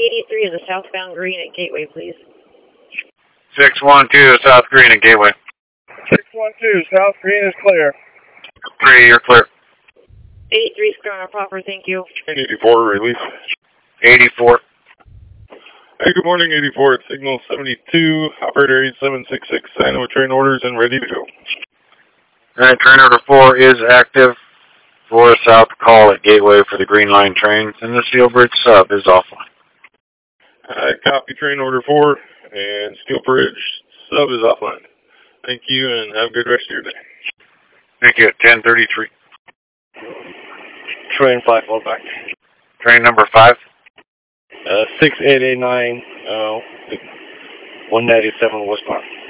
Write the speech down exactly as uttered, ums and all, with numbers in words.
eighty-three is a southbound green at Gateway, please. six one two, South Green at Gateway. six one two, South Green is clear. three, you're clear. eighty-three is clear on proper, thank you. eighty-four, release. eighty-four. Hey, good morning, eighty-four. It's signal seventy-two, operator eight seven six six. I know train orders and ready to go. Alright, train order four is active for South Call at Gateway for the Green Line trains, and the Steel Bridge sub is offline. I copy train order four, and Steel Bridge sub is offline. Thank you, and have a good rest of your day. Thank you, at ten thirty-three. Train five, hold back. Train number five. Uh, six eight eight nine, uh, one ninety-seven westbound.